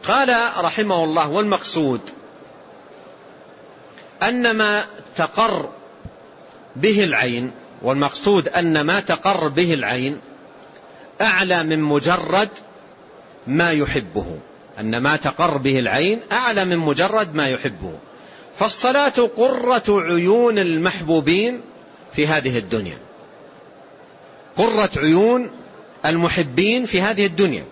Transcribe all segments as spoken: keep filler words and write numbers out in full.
قال رحمه الله: والمقصود أن ما تقر به العين والمقصود أن ما تقر به العين أعلى من مجرد ما يحبه أن ما تقر به العين أعلى من مجرد ما يحبه. فالصلاة قرة عيون المحبوبين في هذه الدنيا، قرة عيون المحبين في هذه الدنيا،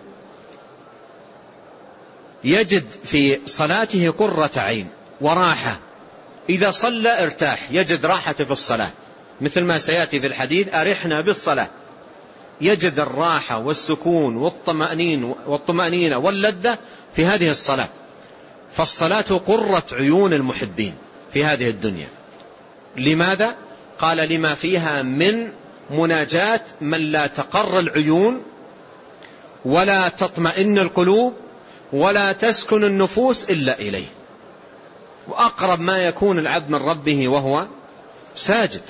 يجد في صلاته قرة عين وراحة، إذا صلى ارتاح، يجد راحة في الصلاة، مثل ما سيأتي في الحديث: أرحنا بالصلاة، يجد الراحة والسكون والطمأنين والطمأنينة واللذة في هذه الصلاة. فالصلاة قرة عيون المحبين في هذه الدنيا. لماذا؟ قال: لما فيها من مناجاة من لا تقر العيون ولا تطمئن القلوب ولا تسكن النفوس إلا إليه، وأقرب ما يكون العبد من ربه وهو ساجد،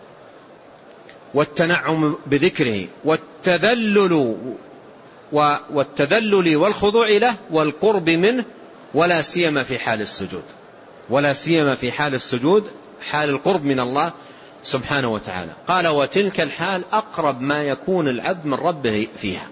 والتنعم بذكره والتذلل والتذلل والخضوع له والقرب منه، ولا سيما في حال السجود، ولا سيما في حال السجود، حال القرب من الله سبحانه وتعالى. قال: وتلك الحال أقرب ما يكون العبد من ربه فيها.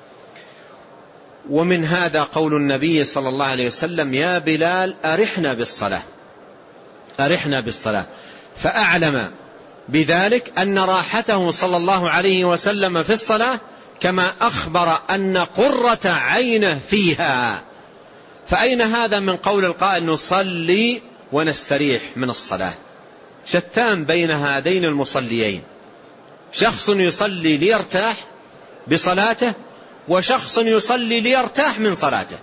ومن هذا قول النبي صلى الله عليه وسلم: يا بلال أرحنا بالصلاة، أرحنا بالصلاة. فأعلم بذلك أن راحته صلى الله عليه وسلم في الصلاة كما أخبر أن قرة عينه فيها. فأين هذا من قول القائل: نصلي ونستريح من الصلاة؟ شتان بين هذين المصليين، شخص يصلي ليرتاح بصلاته، وشخص يصلي ليرتاح من صلاته،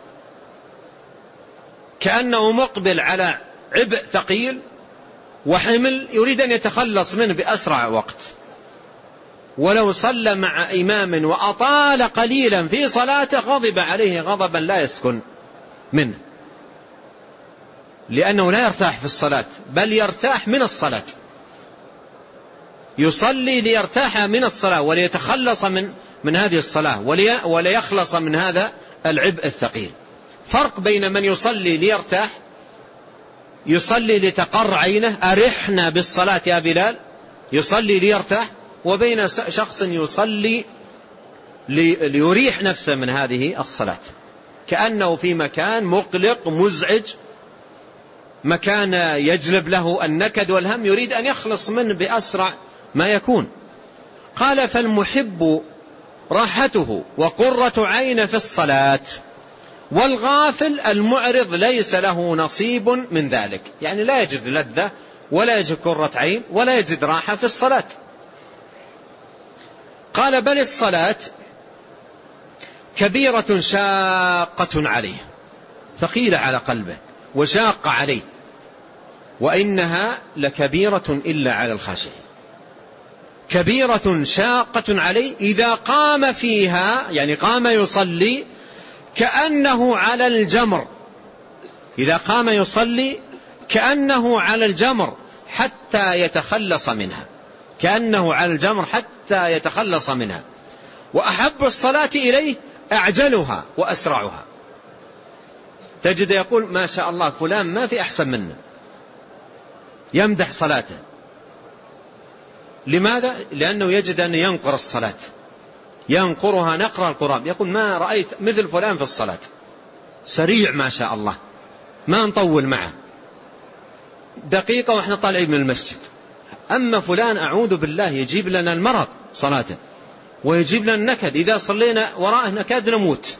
كأنه مقبل على عبء ثقيل وحمل يريد أن يتخلص منه بأسرع وقت. ولو صلى مع إمام وأطال قليلا في صلاته غضب عليه غضبا لا يسكن منه، لأنه لا يرتاح في الصلاة، بل يرتاح من الصلاة، يصلي ليرتاح من الصلاة وليتخلص من من هذه الصلاة وليخلص من هذا العبء الثقيل. فرق بين من يصلي ليرتاح، يصلي لتقر عينه، أرحنا بالصلاة يا بلال، يصلي ليرتاح، وبين شخص يصلي ليريح نفسه من هذه الصلاة، كأنه في مكان مقلق مزعج، مكان يجلب له النكد والهم، يريد أن يخلص منه بأسرع ما يكون. قال: فالمحب راحته وقرة عين في الصلاة، والغافل المعرض ليس له نصيب من ذلك، يعني لا يجد لذة ولا يجد قرة عين ولا يجد راحة في الصلاة. قال: بل الصلاة كبيرة شاقة عليه، ثقيلة على قلبه وشاقة عليه، وإنها لكبيرة إلا على الخاشعين. كبيرة شاقة عليه، إذا قام فيها يعني قام يصلي كأنه على الجمر، إذا قام يصلي كأنه على الجمر حتى يتخلص منها، كأنه على الجمر حتى يتخلص منها. وأحب الصلاة إليه أعجلها وأسرعها. تجد يقول: ما شاء الله فلان ما في أحسن منه، يمدح صلاته. لماذا؟ لأنه يجد أن ينقر الصلاة، ينقرها نقر القراب، يقول: ما رأيت مثل فلان في الصلاة، سريع ما شاء الله، ما نطول معه دقيقة وإحنا طالعين من المسجد. أما فلان أعوذ بالله يجيب لنا المرض صلاته، ويجيب لنا النكد، إذا صلينا وراءه نكاد نموت.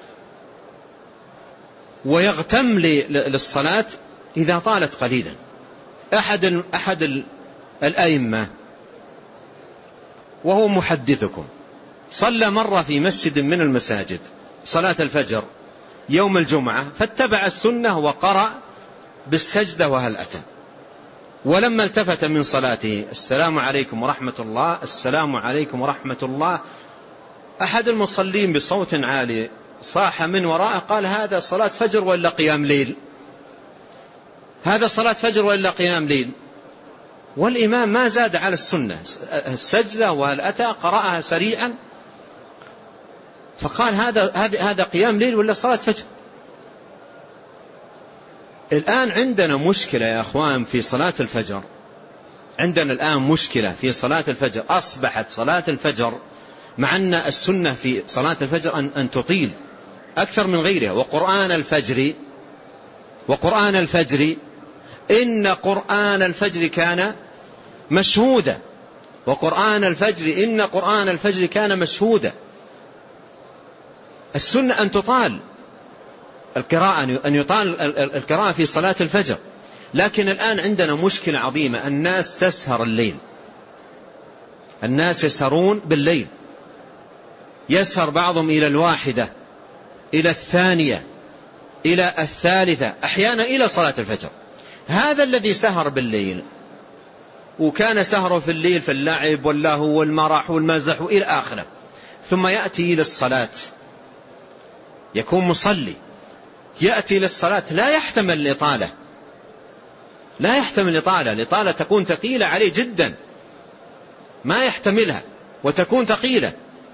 ويغتم للصلاة إذا طالت قليلا. أحد أحد الأئمة وهو محدثكم صلى مرة في مسجد من المساجد صلاة الفجر يوم الجمعة، فاتبع السنة وقرأ بالسجدة وهل أتى. ولما التفت من صلاته: السلام عليكم ورحمة الله، السلام عليكم ورحمة الله، أحد المصلين بصوت عالي صاح من وراءه قال: هذا صلاة فجر ولا قيام ليل؟ هذا صلاة فجر ولا قيام ليل؟ والإمام ما زاد على السنة، السجدة وهل أتى قرأها سريعا، فقال: هذا هذا هذا قيام ليل ولا صلاة فجر؟ الآن عندنا مشكلة يا أخوان في صلاة الفجر. عندنا الآن مشكلة في صلاة الفجر. أصبحت صلاة الفجر مع أن السنة في صلاة الفجر أن, أن تطيل أكثر من غيرها. وقرآن الفجر وقرآن الفجر إن قرآن الفجر كان مشهودا. وقرآن الفجر إن قرآن الفجر كان مشهودا. السنة أن تطال القراءة، أن يطال القراءة في صلاة الفجر. لكن الآن عندنا مشكلة عظيمة، الناس تسهر الليل، الناس يسهرون بالليل، يسهر بعضهم إلى الواحدة، إلى الثانية، إلى الثالثة، أحيانا إلى صلاة الفجر. هذا الذي سهر بالليل وكان سهره في الليل في اللعب واللهو والمرح والمزح إلى آخره، ثم يأتي إلى الصلاة، يكون مصلي، يأتي للصلاة لا يحتمل الإطالة، لا يحتمل الإطالة. الإطالة تكون ثقيلة عليه جدا، ما يحتملها وتكون ثقيلة.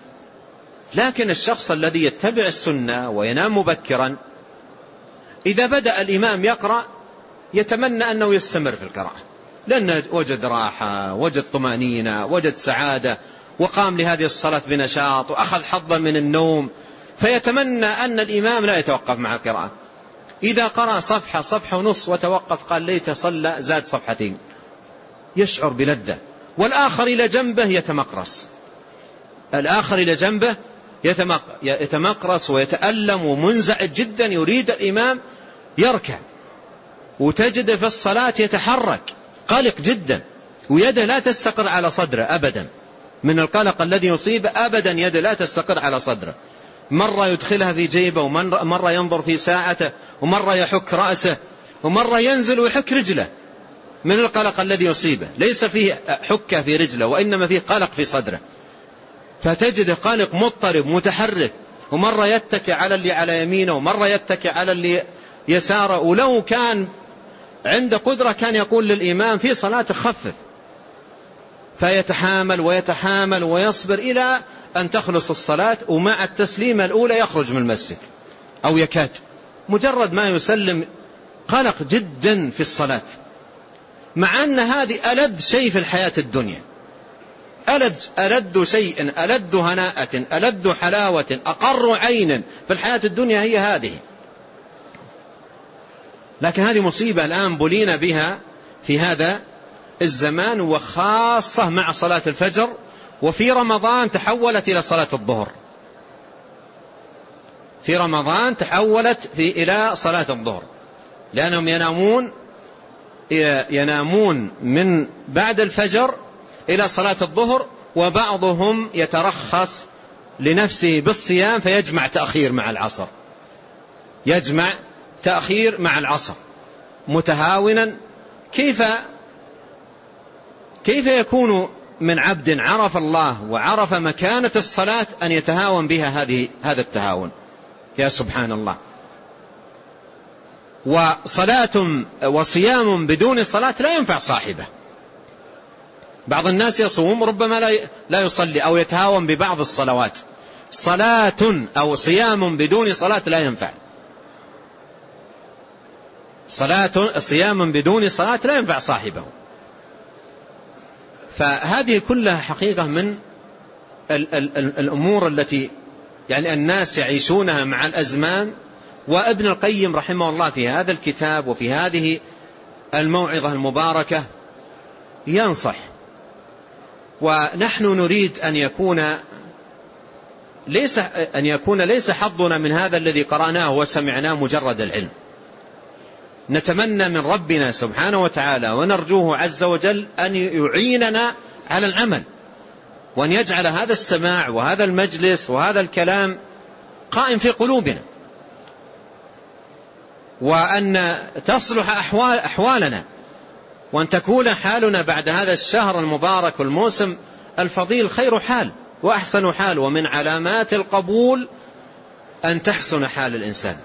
لكن الشخص الذي يتبع السنة وينام مبكرا، إذا بدأ الإمام يقرأ يتمنى أنه يستمر في القراءة، لأنه وجد راحة، وجد طمأنينة، وجد سعادة، وقام لهذه الصلاة بنشاط، وأخذ حظا من النوم، فيتمنى أن الإمام لا يتوقف مع القراءة. إذا قرأ صفحة صفحة ونص وتوقف قال ليت صلى زاد صفحتين، يشعر بلذة. والآخر إلى جنبه يتمقرص، الآخر إلى جنبه يتمقرص ويتألم ومنزعج جدا، يريد الإمام يركع، وتجد في الصلاة يتحرك قلق جدا، ويده لا تستقر على صدره أبدا من القلق الذي يصيب، أبدا يده لا تستقر على صدره، مرة يدخلها في جيبه، ومرة ينظر في ساعته، ومرة يحك رأسه، ومرة ينزل ويحك رجله من القلق الذي يصيبه. ليس فيه حكة في رجله، وإنما فيه قلق في صدره، فتجد قلق مضطرب متحرك، ومرة يتكي على اللي على يمينه، ومرة يتكي على اللي يساره. ولو كان عند قدرة كان يقول للإمام في صلاة خفف، فيتحامل ويتحامل ويصبر إلى أن تخلص الصلاة، ومع التسليمة الأولى يخرج من المسجد أو يكاد، مجرد ما يسلم قلق جدا في الصلاة، مع أن هذه ألذ شيء في الحياة الدنيا، ألذ ألذ شيء، ألذ هناءة، ألذ حلاوة، أقر عين في الحياة الدنيا هي هذه. لكن هذه مصيبة الآن بلينا بها في هذا الزمان، وخاصة مع صلاة الفجر. وفي رمضان تحولت إلى صلاة الظهر، في رمضان تحولت في إلى صلاة الظهر، لأنهم ينامون ينامون من بعد الفجر إلى صلاة الظهر، وبعضهم يترخص لنفسه بالصيام فيجمع تأخير مع العصر، يجمع تأخير مع العصر متهاونا. كيف كيف يكون من عبد عرف الله وعرف مكانة الصلاة أن يتهاون بها هذه هذا التهاون؟ يا سبحان الله. وصلاة وصيام بدون صلاة لا ينفع صاحبه. بعض الناس يصوم ربما لا لا يصلي أو يتهاون ببعض الصلوات. صلاة أو صيام بدون صلاة لا ينفع. صلاة صيام بدون صلاة لا ينفع صاحبه. فهذه كلها حقيقة من ال ال ال الأمور التي يعني الناس يعيشونها مع الأزمان. وابن القيم رحمه الله في هذا الكتاب وفي هذه الموعظة المباركة ينصح. ونحن نريد أن يكون ليس أن يكون ليس حظنا من هذا الذي قرأناه وسمعناه مجرد العلم. نتمنى من ربنا سبحانه وتعالى ونرجوه عز وجل أن يعيننا على العمل، وأن يجعل هذا السماع وهذا المجلس وهذا الكلام قائم في قلوبنا، وأن تصلح أحوال أحوالنا، وأن تكون حالنا بعد هذا الشهر المبارك والموسم الفضيل خير حال وأحسن حال. ومن علامات القبول أن تحسن حال الإنسان،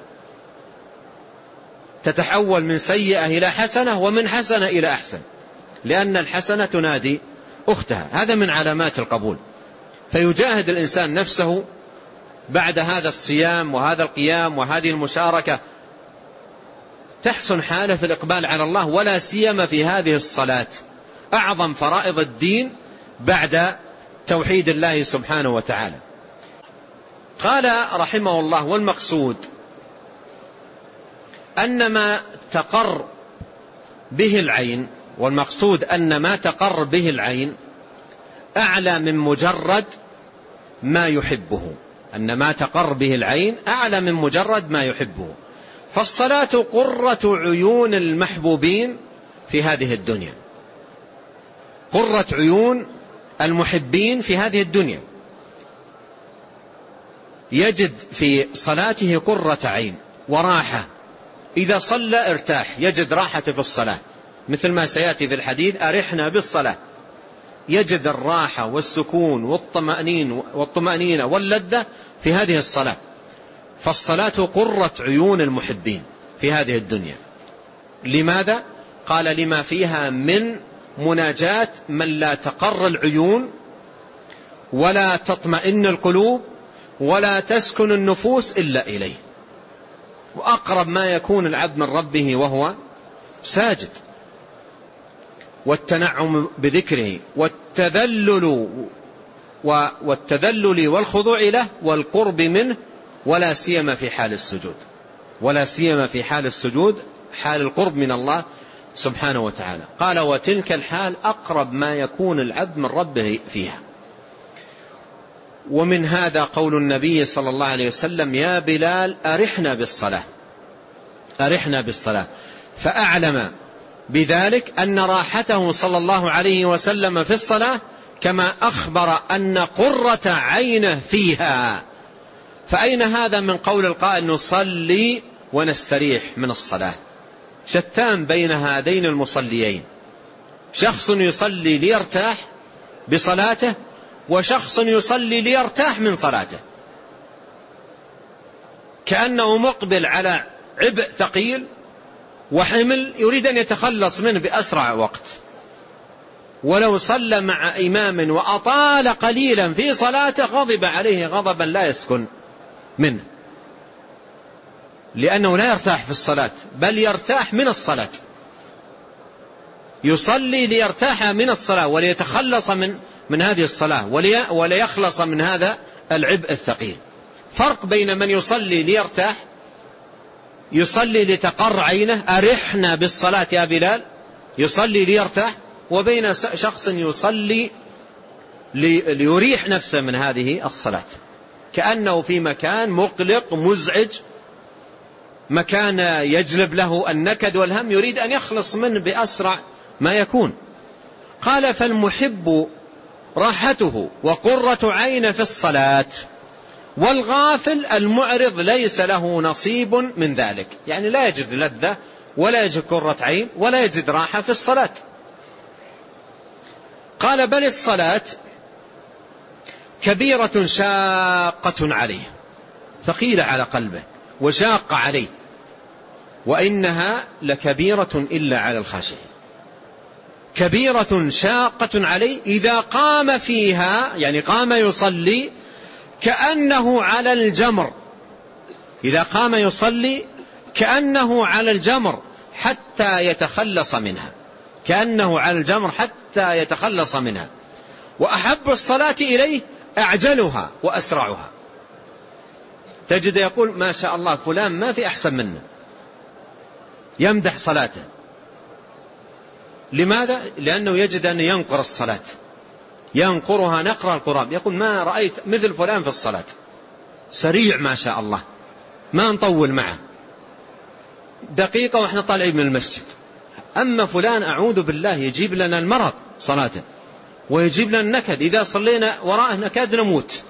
تتحول من سيئة إلى حسنة ومن حسنة إلى أحسن، لأن الحسنة تنادي أختها. هذا من علامات القبول. فيجاهد الإنسان نفسه بعد هذا الصيام وهذا القيام وهذه المشاركة تحسن حاله في الإقبال على الله، ولا سيما في هذه الصلاة أعظم فرائض الدين بعد توحيد الله سبحانه وتعالى. قال رحمه الله: والمقصود أن ما تقر به العين والمقصود أن ما تقر به العين أعلى من مجرد ما يحبه أن ما تقر به العين أعلى من مجرد ما يحبه. فالصلاة قرة عيون المحبوبين في هذه الدنيا، قرة عيون المحبين في هذه الدنيا، يجد في صلاته قرة عين وراحة. إذا صلى ارتاح، يجد راحة في الصلاة، مثل ما سيأتي في الحديث: أرحنا بالصلاة. يجد الراحة والسكون والطمأنينة والطمأنينة واللذة في هذه الصلاة. فالصلاة قرة عيون المحبين في هذه الدنيا. لماذا؟ قال: لما فيها من مناجاة من لا تقر العيون ولا تطمئن القلوب ولا تسكن النفوس إلا إليه. وأقرب ما يكون العبد من ربه وهو ساجد، والتنعم بذكره والتذلل والتذلل والخضوع له والقرب منه، ولا سيما في حال السجود ولا سيما في حال السجود حال القرب من الله سبحانه وتعالى. قال: وتلك الحال أقرب ما يكون العبد من ربه فيها. ومن هذا قول النبي صلى الله عليه وسلم: يا بلال أرحنا بالصلاة أرحنا بالصلاة. فأعلم بذلك أن راحته صلى الله عليه وسلم في الصلاة كما أخبر أن قرة عينه فيها. فأين هذا من قول القائل: نصلي ونستريح من الصلاة؟ شتان بين هذين المصليين، شخص يصلي ليرتاح بصلاته وشخص يصلي ليرتاح من صلاته، كأنه مقبل على عبء ثقيل وحمل يريد أن يتخلص منه بأسرع وقت. ولو صلى مع إمام وأطال قليلا في صلاته غضب عليه غضبا لا يسكن منه، لأنه لا يرتاح في الصلاة بل يرتاح من الصلاة. يصلي ليرتاح من الصلاة وليتخلص من من هذه الصلاة وليخلص من هذا العبء الثقيل. فرق بين من يصلي ليرتاح، يصلي لتقر عينه، أرحنا بالصلاة يا بلال، يصلي ليرتاح، وبين شخص يصلي ليريح نفسه من هذه الصلاة، كأنه في مكان مقلق مزعج، مكان يجلب له النكد والهم، يريد أن يخلص منه بأسرع ما يكون. قال: فالمحب راحته وقرة عين في الصلاة، والغافل المعرض ليس له نصيب من ذلك. يعني لا يجد لذة ولا يجد قرة عين ولا يجد راحة في الصلاة. قال: بل الصلاة كبيرة شاقة عليه، ثقيلة على قلبه وشاقة عليه، وإنها لكبيرة إلا على الخاشعين. كبيرة شاقة عليه إذا قام فيها، يعني قام يصلي كأنه على الجمر، إذا قام يصلي كأنه على الجمر حتى يتخلص منها، كأنه على الجمر حتى يتخلص منها. وأحب الصلاة إليه أعجلها وأسرعها. تجد يقول: ما شاء الله فلان ما في أحسن منه، يمدح صلاته. لماذا؟ لأنه يجد أن ينقر الصلاة، ينقرها نقر القراب. يقول: ما رأيت مثل فلان في الصلاة، سريع ما شاء الله، ما نطول معه دقيقة وإحنا طالعين من المسجد. أما فلان أعوذ بالله يجيب لنا المرض صلاته، ويجيب لنا النكد، إذا صلينا وراءه نكاد نموت.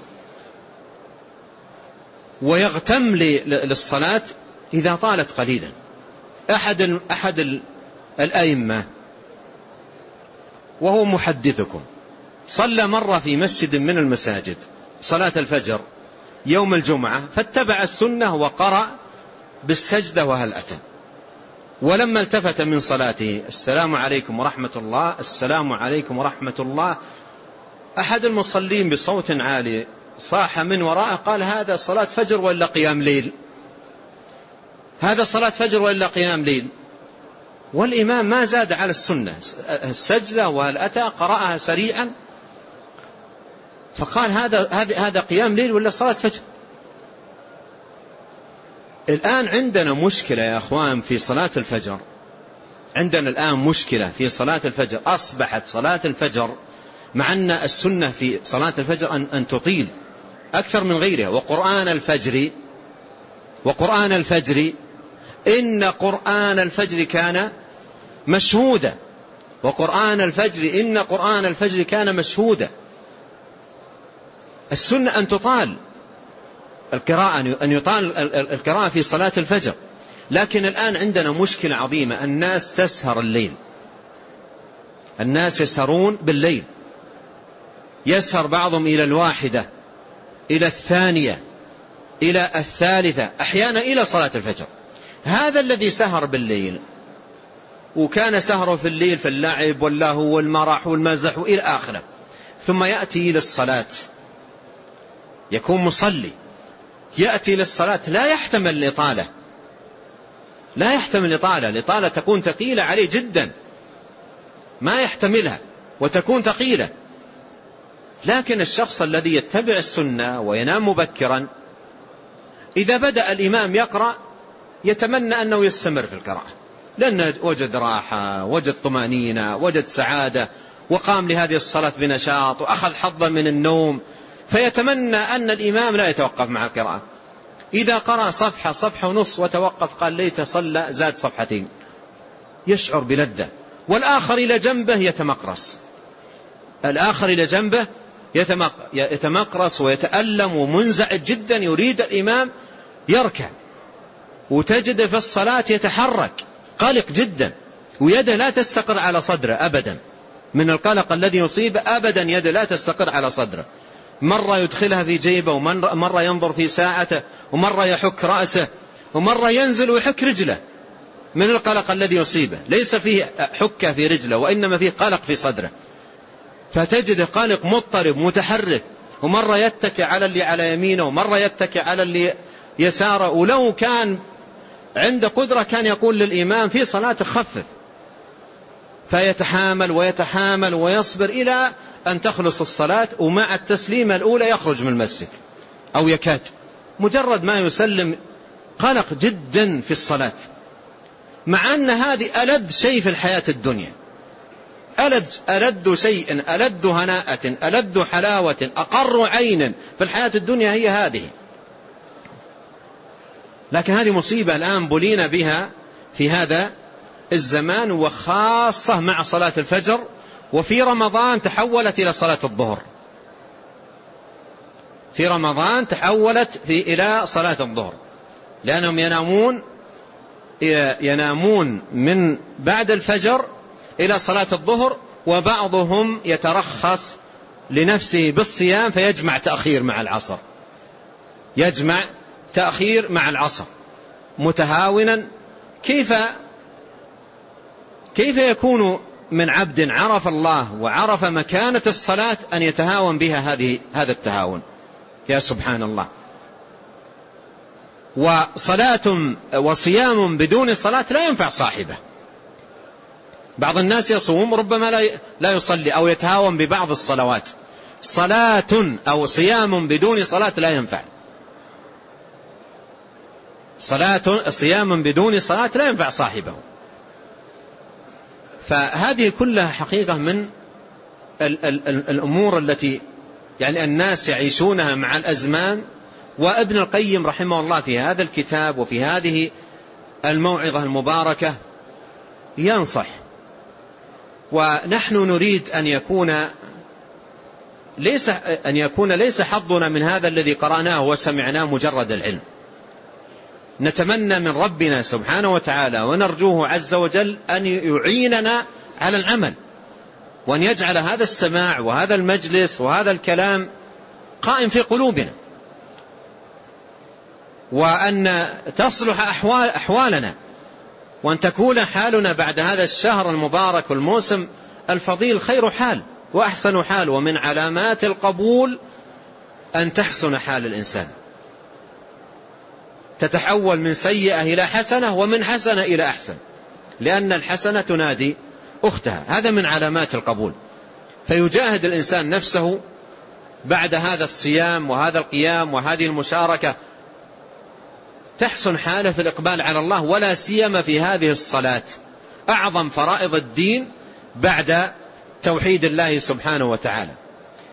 ويغتم للصلاة إذا طالت قليلا. أحد أحد الأئمة وهو محدثكم صلى مرة في مسجد من المساجد صلاة الفجر يوم الجمعة، فاتبع السنة وقرأ بالسجدة وهل أتى. ولما التفت من صلاته: السلام عليكم ورحمة الله، السلام عليكم ورحمة الله، أحد المصلين بصوت عالي صاح من وراءه قال: هذا صلاة فجر ولا قيام ليل؟ هذا صلاة فجر وإلا قيام ليل؟ والإمام ما زاد على السنة، السجدة وهل أتى قرأها سريعا، فقال هذا هذا قيام ليل ولا صلاة فجر. الآن عندنا مشكلة يا أخوان في صلاة الفجر، عندنا الآن مشكلة في صلاة الفجر. أصبحت صلاة الفجر مع أن السنة في صلاة الفجر أن, أن تطيل أكثر من غيرها. وقرآن الفجر وقرآن الفجر إن قرآن الفجر كان مشهودا، وقرآن الفجر إن قرآن الفجر كان مشهودا. السنة أن تطال القراءة، أن يطال القراءة في صلاة الفجر. لكن الآن عندنا مشكلة عظيمة، الناس تسهر الليل، الناس يسهرون بالليل، يسهر بعضهم إلى الواحدة، إلى الثانية، إلى الثالثة، أحيانا إلى صلاة الفجر. هذا الذي سهر بالليل وكان سهره في الليل في اللعب واللهو والمرح والمزح وإلى آخره، ثم يأتي إلى الصلاة، يكون مصلي، يأتي للصلاة لا يحتمل الإطالة، لا يحتمل الإطالة، الإطالة تكون ثقيلة عليه جدا، ما يحتملها وتكون ثقيلة. لكن الشخص الذي يتبع السنة وينام مبكرا، إذا بدأ الإمام يقرأ يتمنى أنه يستمر في القراءة، لأنه وجد راحة، وجد طمأنينة، وجد سعادة، وقام لهذه الصلاة بنشاط، وأخذ حظا من النوم، فيتمنى أن الإمام لا يتوقف مع القراءة. إذا قرأ صفحة صفحة ونص وتوقف قال ليت صلى زاد صفحتين، يشعر بلذة. والآخر إلى جنبه يتمقرص، الآخر إلى جنبه يتمقرص ويتألم ومنزعج جدا، يريد الإمام يركع، وتجد في الصلاة يتحرك قلق جدا، ويده لا تستقر على صدره أبدا من القلق الذي يصيب، أبدا يده لا تستقر على صدره، مرة يدخلها في جيبه، ومرة ينظر في ساعته، ومرة يحك رأسه، ومرة ينزل ويحك رجله من القلق الذي يصيبه. ليس فيه حكة في رجله، وإنما فيه قلق في صدره، فتجد قلق مضطرب متحرك، ومرة يتكي على اللي على يمينه، ومرة يتكي على اللي يساره. ولو كان عنده قدرة كان يقول للإمام في صلاة خفف، فيتحامل ويتحامل ويصبر إلى أن تخلص الصلاة، ومع التسليمة الأولى يخرج من المسجد أو يكاد، مجرد ما يسلم قلق جدا في الصلاة، مع أن هذه ألذ شيء في الحياة الدنيا، ألذ ألذ شيء، ألذ هناءة، ألذ حلاوة، أقر عين في الحياة الدنيا هي هذه. لكن هذه مصيبة الآن بلينا بها في هذا الزمان، وخاصة مع صلاة الفجر، وفي رمضان تحولت إلى صلاة الظهر، في رمضان تحولت في إلى صلاة الظهر، لأنهم ينامون ينامون من بعد الفجر إلى صلاة الظهر، وبعضهم يترخص لنفسه بالصيام فيجمع تأخير مع العصر، يجمع تأخير مع العصر متهاونا. كيف كيف يكون من عبد عرف الله وعرف مكانة الصلاة أن يتهاون بها هذه هذا التهاون؟ يا سبحان الله. وصلاة وصيام بدون صلاة لا ينفع صاحبه. بعض الناس يصوم ربما لا لا يصلي أو يتهاون ببعض الصلوات، صلاة أو صيام بدون صلاة لا ينفع، صلاة صيام بدون صلاة لا ينفع صاحبه. فهذه كلها حقيقة من ال ال ال الأمور التي يعني الناس يعيشونها مع الأزمان. وابن القيم رحمه الله في هذا الكتاب وفي هذه الموعظة المباركة ينصح، ونحن نريد أن يكون ليس أن يكون ليس حظنا من هذا الذي قرأناه وسمعناه مجرد العلم، نتمنى من ربنا سبحانه وتعالى ونرجوه عز وجل أن يعيننا على العمل، وأن يجعل هذا السماع وهذا المجلس وهذا الكلام قائم في قلوبنا، وأن تصلح أحوال أحوالنا، وأن تكون حالنا بعد هذا الشهر المبارك والموسم الفضيل خير حال وأحسن حال. ومن علامات القبول أن تحسن حال الإنسان، تتحول من سيئة إلى حسنة ومن حسنة إلى أحسن، لأن الحسنة تنادي أختها. هذا من علامات القبول. فيجاهد الإنسان نفسه بعد هذا الصيام وهذا القيام وهذه المشاركة، تحسن حاله في الإقبال على الله، ولا سيما في هذه الصلاة أعظم فرائض الدين بعد توحيد الله سبحانه وتعالى.